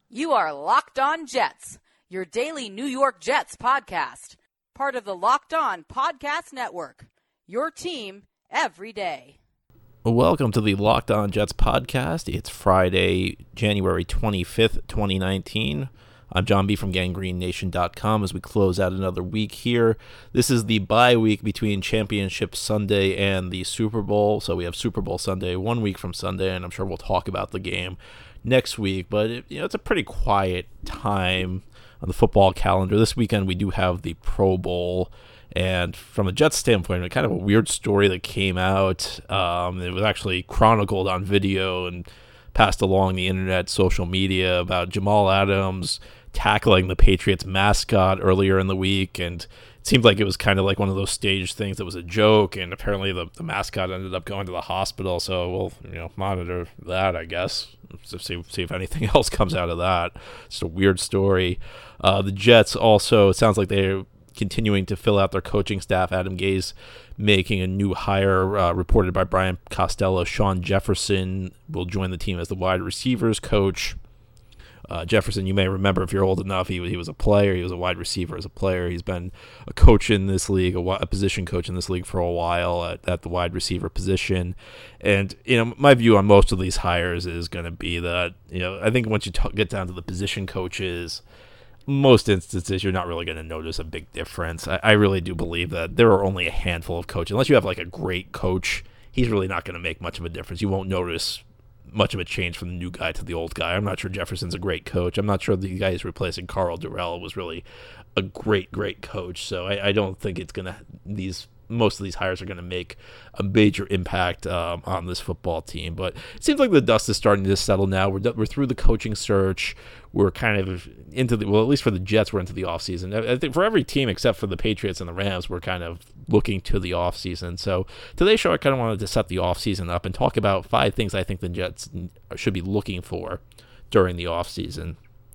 You are Locked On Jets, your daily New York Jets podcast. Part of the Locked On Podcast Network, your team every day. Welcome to the Locked On Jets podcast. It's Friday, January 25th, 2019. I'm John B. from GangreneNation.com as we close out another week here. This is the bye week between Championship Sunday and the Super Bowl. So we have Super Bowl Sunday 1 week from Sunday, and I'm sure we'll talk about the game next week. But it's a pretty quiet time on the football calendar. This weekend we do have the Pro Bowl. And from a Jets standpoint, kind of a weird story that came out. It was actually chronicled on video and passed along the internet, social media, about Jamal Adams tackling the Patriots mascot earlier in the week. And it seemed like it was kind of like one of those staged things that was a joke. And apparently the mascot ended up going to the hospital. So we'll monitor that, I guess, to see if anything else comes out of that. It's a weird story. The Jets also, it sounds like they're continuing to fill out their coaching staff. Adam Gase making a new hire, reported by Brian Costello. Sean Jefferson will join the team as the wide receivers coach. Jefferson, you may remember if you're old enough, he was a player. He was a wide receiver as a player. He's been a coach in this league, a position coach in this league for a while at the wide receiver position. And, my view on most of these hires is going to be that, I think once you get down to the position coaches, most instances, you're not really going to notice a big difference. I really do believe that there are only a handful of coaches. Unless you have like a great coach, he's really not going to make much of a difference. You won't notice much of a change from the new guy to the old guy. I'm not sure Jefferson's a great coach. I'm not sure the guy who's replacing Carl Durrell was really a great coach. So I don't think it's going to, most of these hires are going to make a major impact on this football team. But it seems like the dust is starting to settle now. We're through the coaching search. We're kind of into at least for the Jets, we're into the offseason. I think for every team except for the Patriots and the Rams, we're kind of looking to the offseason. So today's show, I kind of wanted to set the offseason up and talk about 5 things I think the Jets should be looking for during the offseason.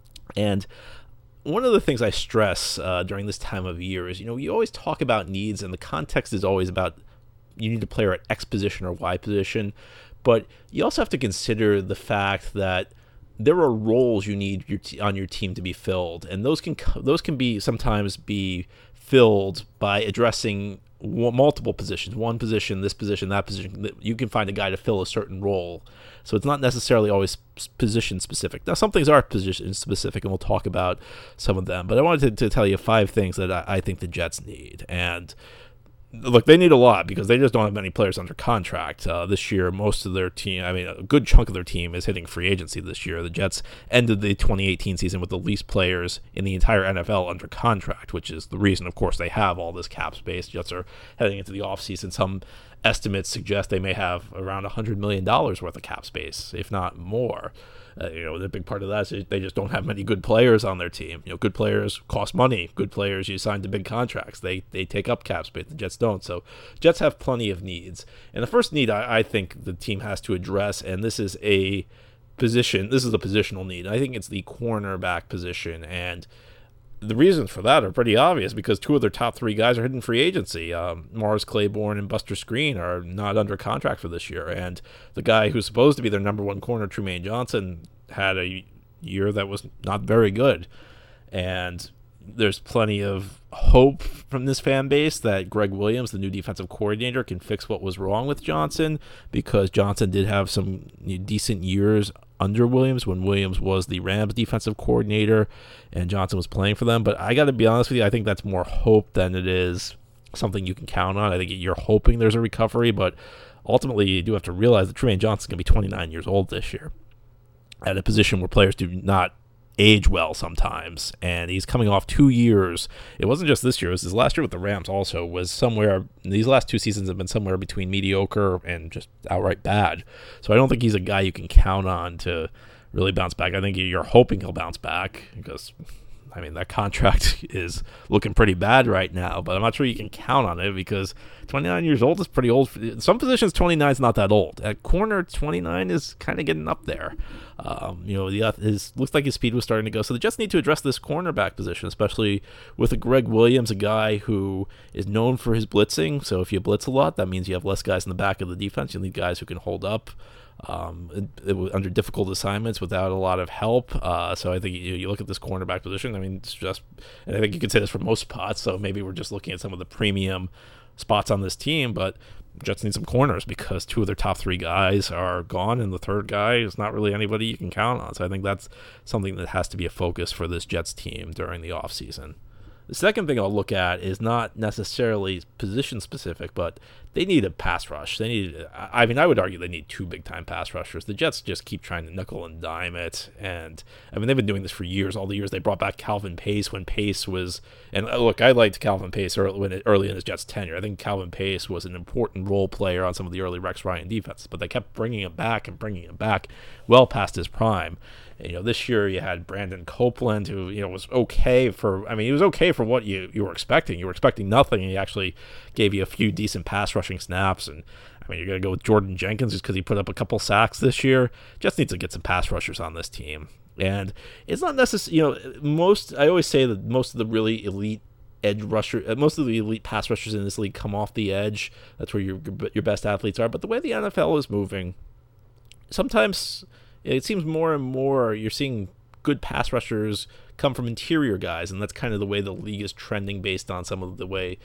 And one of the things I stress during this time of year is, you always talk about needs, and the context is always about you need a player at X position or Y position, but you also have to consider the fact that there are roles you need on your team to be filled, and those can be sometimes be filled by addressing multiple positions, one position, this position, that position. You can find a guy to fill a certain role. So it's not necessarily always position specific. Now, some things are position specific, and we'll talk about some of them. But I wanted to tell you 5 things that I think the Jets need. And look, they need a lot because they just don't have many players under contract. This year, most of their team, a good chunk of their team is hitting free agency this year. The Jets ended the 2018 season with the least players in the entire NFL under contract, which is the reason, of course, they have all this cap space. Jets are heading into the offseason. Some estimates suggest they may have around $100 million worth of cap space, if not more. The big part of that is they just don't have many good players on their team. Good players cost money. Good players, you sign to big contracts. They take up cap space. The Jets don't. So Jets have plenty of needs. And the first need I think the team has to address, and this is a positional need. I think it's the cornerback position. And the reasons for that are pretty obvious because 2 of their top 3 guys are hitting free agency. Morris Claiborne and Buster Skrine are not under contract for this year. And the guy who's supposed to be their number 1 corner, Trumaine Johnson, had a year that was not very good. And there's plenty of hope from this fan base that Greg Williams, the new defensive coordinator, can fix what was wrong with Johnson, because Johnson did have some decent years under Williams when Williams was the Rams defensive coordinator and Johnson was playing for them. But I got to be honest with you, I think that's more hope than it is something you can count on. I think you're hoping there's a recovery, but ultimately you do have to realize that Trumaine Johnson's going to be 29 years old this year at a position where players do not age well sometimes, and he's coming off 2 years. It wasn't just this year, it was his last year with the Rams also, was somewhere, these last 2 seasons have been somewhere between mediocre and just outright bad. So I don't think he's a guy you can count on to really bounce back. I think you're hoping he'll bounce back because, that contract is looking pretty bad right now, but I'm not sure you can count on it because 29 years old is pretty old. Some positions, 29 is not that old. At corner, 29 is kind of getting up there. Looks like his speed was starting to go. So they just need to address this cornerback position, especially with a Greg Williams, a guy who is known for his blitzing. So if you blitz a lot, that means you have less guys in the back of the defense. You need guys who can hold up. It was under difficult assignments without a lot of help. So I think you look at this cornerback position. I mean, it's just, and I think you could say this for most spots. So maybe we're just looking at some of the premium spots on this team, but Jets need some corners because two of their top three guys are gone, and the third guy is not really anybody you can count on. So I think that's something that has to be a focus for this Jets team during the offseason. The second thing I'll look at is not necessarily position specific, but they need a pass rush. I would argue they need two big-time pass rushers. The Jets just keep trying to nickel and dime it, and I mean, they've been doing this for years. All the years they brought back Calvin Pace when Pace was, and look, I liked Calvin Pace early in his Jets tenure. I think Calvin Pace was an important role player on some of the early Rex Ryan defenses, but they kept bringing him back well past his prime. This year you had Brandon Copeland, who was okay for. I mean, he was okay for what you were expecting. You were expecting nothing, and he actually gave you a few decent pass rushing snaps. And I mean, you're gonna go with Jordan Jenkins just because he put up a couple sacks this year. Just needs to get some pass rushers on this team, and it's not necessary. I always say that most of the really elite edge rusher, most of the elite pass rushers in this league come off the edge. That's where your best athletes are. But the way the NFL is moving, sometimes it seems more and more you're seeing good pass rushers come from interior guys, and that's kind of the way the league is trending based on some of the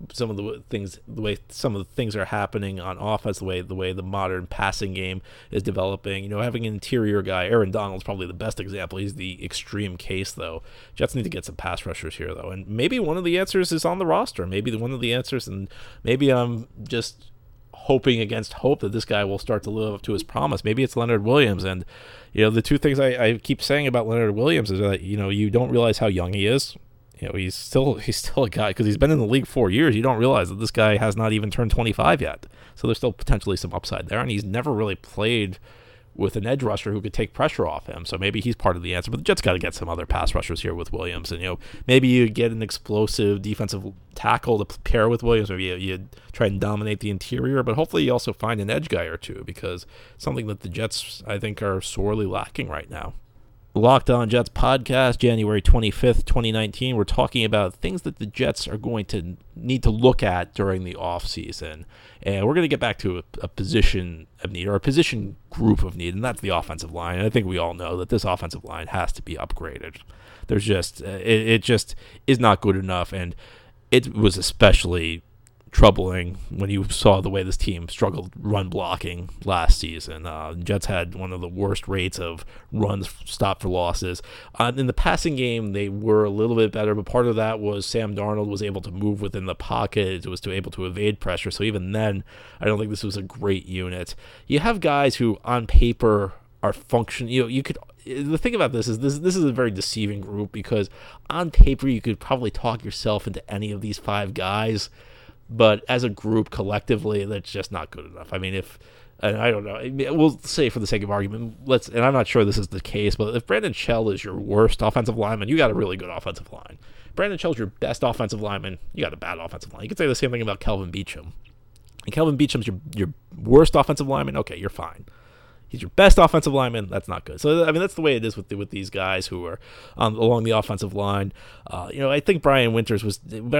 things are happening on offense, the way the modern passing game is developing. Having an interior guy, Aaron Donald's probably the best example. He's the extreme case, though. Jets need to get some pass rushers here, though, and maybe one of the answers is on the roster. Maybe one of the answers, and maybe I'm just hoping against hope that this guy will start to live up to his promise. Maybe it's Leonard Williams. And the two things I keep saying about Leonard Williams is that you don't realize how young he is. He's still a guy, because he's been in the league 4 years. You don't realize that this guy has not even turned 25 yet. So there's still potentially some upside there, and he's never really played with an edge rusher who could take pressure off him. So maybe he's part of the answer. But the Jets got to get some other pass rushers here with Williams. And, maybe you get an explosive defensive tackle to pair with Williams. Maybe you try and dominate the interior. But hopefully you also find an edge guy or two, because something that the Jets, I think, are sorely lacking right now. Locked On Jets podcast, January 25th, 2019. We're talking about things that the Jets are going to need to look at during the offseason. And we're going to get back to a position of need, or a position group of need, and that's the offensive line. And I think we all know that this offensive line has to be upgraded. There's just, it just is not good enough, and it was especially troubling when you saw the way this team struggled run blocking last season. Jets had one of the worst rates of runs stopped for losses. In the passing game, they were a little bit better, but part of that was Sam Darnold was able to move within the pocket. It was able to evade pressure. So even then, I don't think this was a great unit. You have guys who, on paper, are functioning. The thing about this is a very deceiving group, because on paper you could probably talk yourself into any of these five guys. But as a group, collectively, that's just not good enough. I mean, and I don't know, we'll say for the sake of argument, and I'm not sure this is the case, but if Brandon Shell is your worst offensive lineman, you got a really good offensive line. Brandon Shell's your best offensive lineman, you got a bad offensive line. You could say the same thing about Kelvin Beachum. And Kelvin Beachum's your worst offensive lineman, okay, you're fine. He's your best offensive lineman. That's not good. So, I mean, that's the way it is with these guys who are along the offensive line. I think Brian Winters was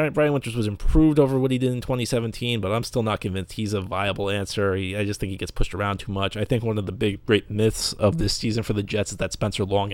improved over what he did in 2017, but I'm still not convinced he's a viable answer. I just think he gets pushed around too much. I think one of the great myths of this season for the Jets is that Spencer Long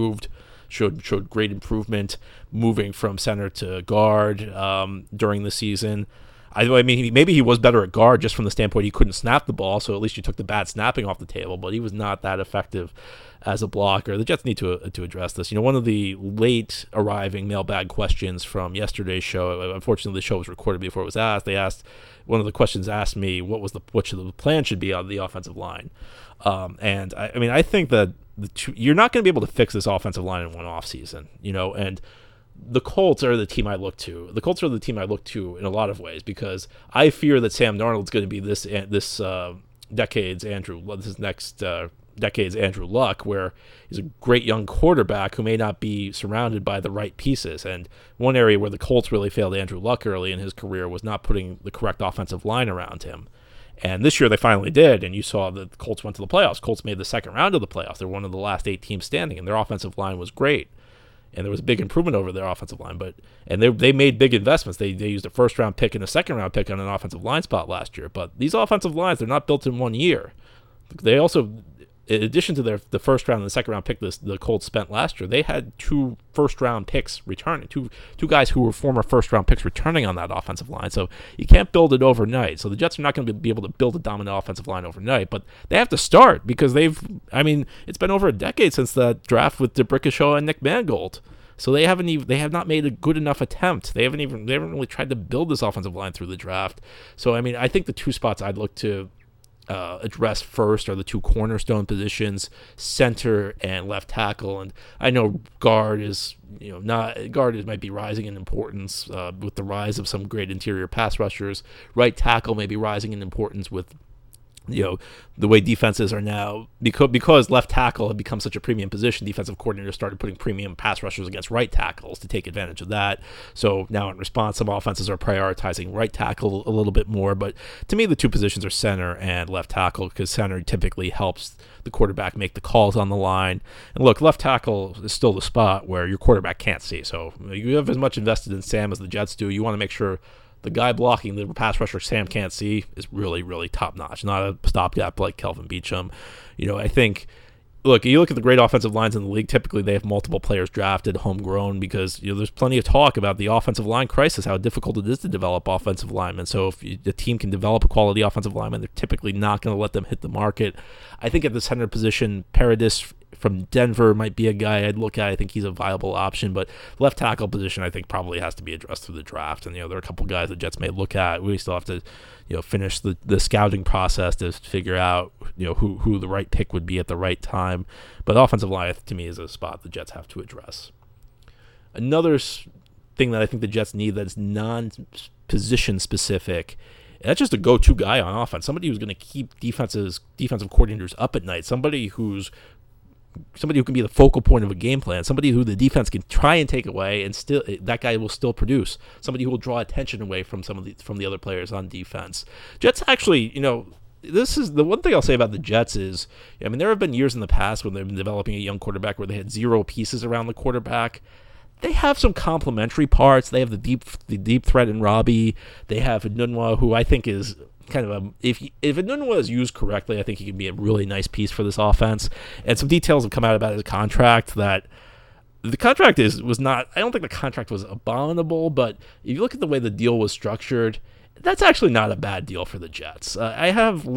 showed great improvement moving from center to guard during the season. I mean, maybe he was better at guard just from the standpoint he couldn't snap the ball, so at least you took the bad snapping off the table, but he was not that effective as a blocker. The Jets need to address this. One of the late arriving mailbag questions from yesterday's show, unfortunately the show was recorded before it was asked, one of the questions asked me what the plan should be on the offensive line. And I think that you're not going to be able to fix this offensive line in one offseason, and the Colts are the team I look to. The Colts are the team I look to in a lot of ways, because I fear that Sam Darnold's going to be this next decade's Andrew Luck, where he's a great young quarterback who may not be surrounded by the right pieces. And one area where the Colts really failed Andrew Luck early in his career was not putting the correct offensive line around him. And this year they finally did, and you saw that the Colts went to the playoffs. Colts made the second round of the playoffs. They're one of the last 8 teams standing, and their offensive line was great. And there was a big improvement over their offensive line, and they made big investments. They used a first-round pick and a second-round pick on an offensive line spot last year. But these offensive lines, they're not built in 1 year. they also, in addition to the first round and the second round pick the Colts spent last year, they had 2 first round picks returning, two guys who were former first round picks returning on that offensive line. So you can't build it overnight. So the Jets are not going to be able to build a dominant offensive line overnight, but they have to start because it's been over a decade since that draft with D'Brickashaw and Nick Mangold. So they have not made a good enough attempt. They haven't really tried to build this offensive line through the draft. So I think the 2 spots I'd look to address first are the 2 cornerstone positions, center and left tackle. And I know guard might be rising in importance with the rise of some great interior pass rushers. Right tackle may be rising in importance with the way defenses are now, because left tackle had become such a premium position. Defensive coordinators started putting premium pass rushers against right tackles to take advantage of that. So now in response, some offenses are prioritizing right tackle a little bit more. But to me, the 2 positions are center and left tackle, because center typically helps the quarterback make the calls on the line. And look, left tackle is still the spot where your quarterback can't see. So you have as much invested in Sam as the Jets do. You want to make sure the guy blocking the pass rusher Sam can't see is really, really top-notch, not a stopgap like Kelvin Beachum. I think, you look at the great offensive lines in the league, typically they have multiple players drafted, homegrown, because there's plenty of talk about the offensive line crisis, how difficult it is to develop offensive linemen. So if the team can develop a quality offensive lineman, they're typically not going to let them hit the market. I think at the center position, Paradis from Denver might be a guy I'd look at. I think he's a viable option, but left tackle position I think probably has to be addressed through the draft. And there are a couple guys the Jets may look at. We still have to finish the scouting process to figure out who the right pick would be at the right time. But offensive line to me is a spot the Jets have to address. Another thing that I think the Jets need that's non-position specific, that's just a go-to guy on offense. Somebody who's going to keep defensive coordinators up at night. Somebody who can be the focal point of a game plan, somebody who the defense can try and take away, and still that guy will still produce. Somebody who will draw attention away from from the other players on defense. Jets actually, this is the one thing I'll say about the Jets is, there have been years in the past when they've been developing a young quarterback where they had 0 pieces around the quarterback. They have some complementary parts. They have the deep threat in Robbie. They have Enunwa, who I think is kind of if Enunwa is used correctly, I think he can be a really nice piece for this offense. And some details have come out about his contract that the contract was not. I don't think the contract was abominable, but if you look at the way the deal was structured, that's actually not a bad deal for the Jets. I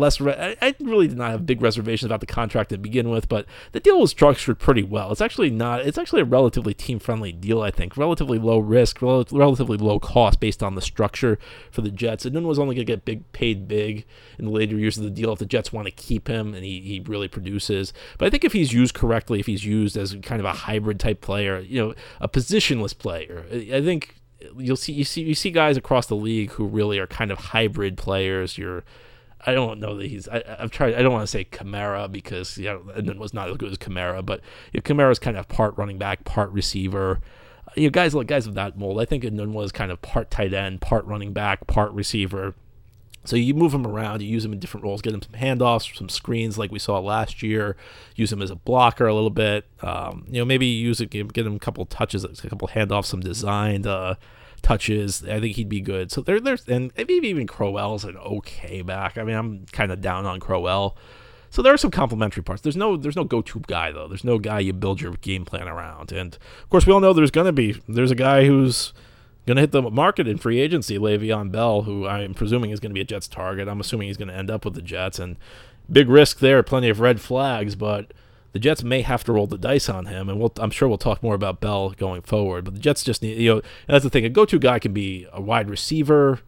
really did not have big reservations about the contract to begin with, but the deal was structured pretty well. It's actually a relatively team-friendly deal, I think. Relatively low risk, relatively low cost based on the structure for the Jets. And was only going to get paid big in the later years of the deal if the Jets want to keep him, and he really produces. But I think if he's used correctly, if he's used as kind of a hybrid type player, a positionless player, I think you see guys across the league who really are kind of hybrid players. I don't know that he's. I've tried. I don't want to say Kamara because it was not as good as Kamara, but Kamara's kind of part running back, part receiver. Guys of that mold. I think Enunwa was kind of part tight end, part running back, part receiver. So you move him around, you use him in different roles, get him some handoffs, some screens like we saw last year, use him as a blocker a little bit, maybe get him a couple touches, a couple handoffs, some designed touches. I think he'd be good. So there's, and maybe even Crowell's an okay back. I'm kind of down on Crowell. So there are some complementary parts. There's no go-to guy, though. There's no guy you build your game plan around. And, of course, we all know there's a guy who's going to hit the market in free agency, Le'Veon Bell, who I'm presuming is going to be a Jets target. I'm assuming he's going to end up with the Jets, and big risk there, plenty of red flags, but the Jets may have to roll the dice on him, and I'm sure we'll talk more about Bell going forward, but the Jets just need, that's the thing, a go-to guy can be a wide receiver,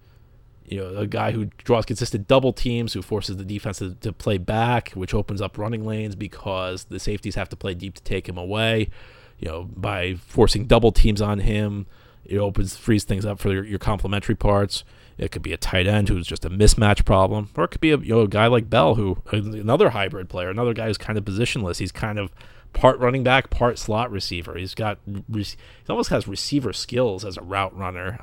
a guy who draws consistent double teams, who forces the defense to play back, which opens up running lanes because the safeties have to play deep to take him away, by forcing double teams on him. It frees things up for your complementary parts. It could be a tight end who's just a mismatch problem, or it could be a guy like Bell, who another hybrid player, another guy who's kind of positionless. He's kind of part running back, part slot receiver. He almost has receiver skills as a route runner.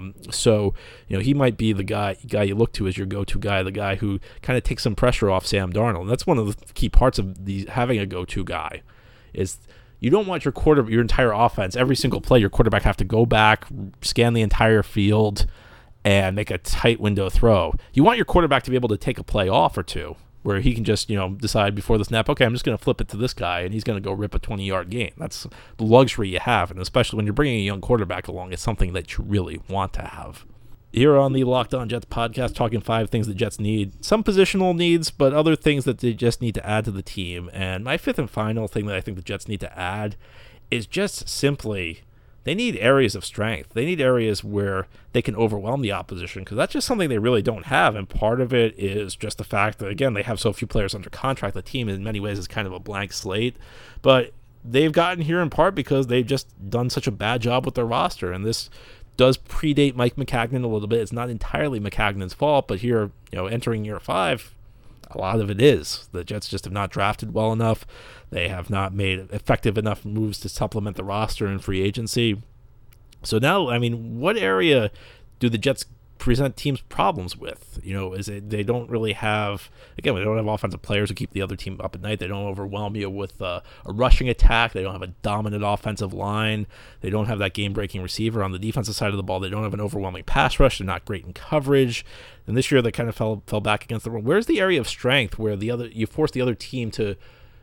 So he might be the guy you look to as your go-to guy, the guy who kind of takes some pressure off Sam Darnold. And that's one of the key parts of having a go-to guy is. You don't want your entire offense, every single play, your quarterback have to go back, scan the entire field, and make a tight window throw. You want your quarterback to be able to take a play off or two where he can just, decide before the snap, okay, I'm just going to flip it to this guy, and he's going to go rip a 20-yard gain. That's the luxury you have, and especially when you're bringing a young quarterback along, it's something that you really want to have. Here on the Locked On Jets podcast, talking 5 things the Jets need. Some positional needs, but other things that they just need to add to the team. And my 5th and final thing that I think the Jets need to add is just simply they need areas of strength. They need areas where they can overwhelm the opposition, because that's just something they really don't have. And part of it is just the fact that, again, they have so few players under contract. The team in many ways is kind of a blank slate. But they've gotten here in part because they've just done such a bad job with their roster. And this does predate Mike Maccagnan a little bit. It's not entirely Maccagnan's fault, but here, entering year 5, a lot of it is. The Jets just have not drafted well enough. They have not made effective enough moves to supplement the roster in free agency. So now, what area do the Jets present teams problems with? Is it they don't really have, again, they don't have offensive players who keep the other team up at night. They don't overwhelm you with a rushing attack. They don't have a dominant offensive line. They don't have that game-breaking receiver on the defensive side of the ball. They don't have an overwhelming pass rush. They're not great in coverage. And this year they kind of fell back against the run. Where's the area of strength where you force the other team to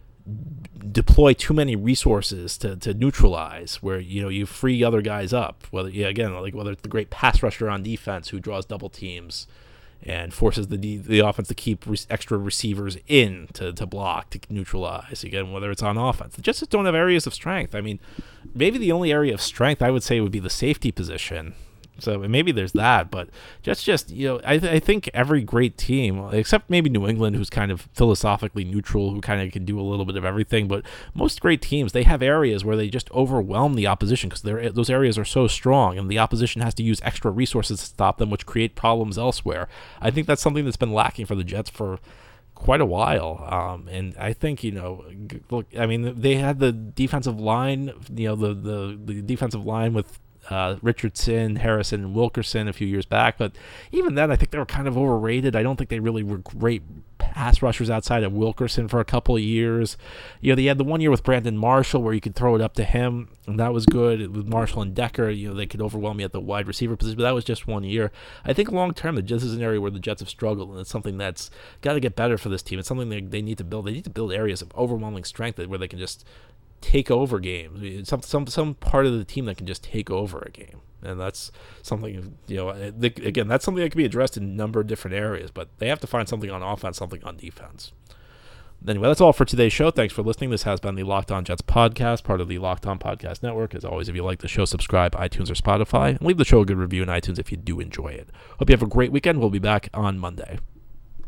deploy too many resources to neutralize, where you free other guys up, whether it's the great pass rusher on defense who draws double teams and forces the offense to keep extra receivers in to block, to neutralize, again, whether it's on offense. The Jets just don't have areas of strength. Maybe the only area of strength I would say would be the safety position. So maybe there's that, but just I think every great team, except maybe New England, who's kind of philosophically neutral, who kind of can do a little bit of everything, but most great teams, they have areas where they just overwhelm the opposition because those areas are so strong, and the opposition has to use extra resources to stop them, which create problems elsewhere. I think that's something that's been lacking for the Jets for quite a while, and I think they had the defensive line, the defensive line with Richardson, Harrison, and Wilkerson a few years back, but even then I think they were kind of overrated. I don't think they really were great pass rushers outside of Wilkerson for a couple of years. They had the one year with Brandon Marshall where you could throw it up to him, and that was good. With Marshall and Decker, they could overwhelm you at the wide receiver position, but that was just 1 year. I think long term, this is an area where the Jets have struggled, and it's something that's got to get better for this team. It's something they need to build. They need to build areas of overwhelming strength where they can just take over games. Some part of the team that can just take over a game, and that's something again, that's something that can be addressed in a number of different areas, but they have to find something on offense, something on defense. Anyway, that's all for today's show. Thanks for listening. This has been the Locked On Jets podcast, part of the Locked On Podcast Network. As always, if you like the show, subscribe iTunes or Spotify, and leave the show a good review in iTunes if you do enjoy it. Hope you have a great weekend. We'll be back on Monday.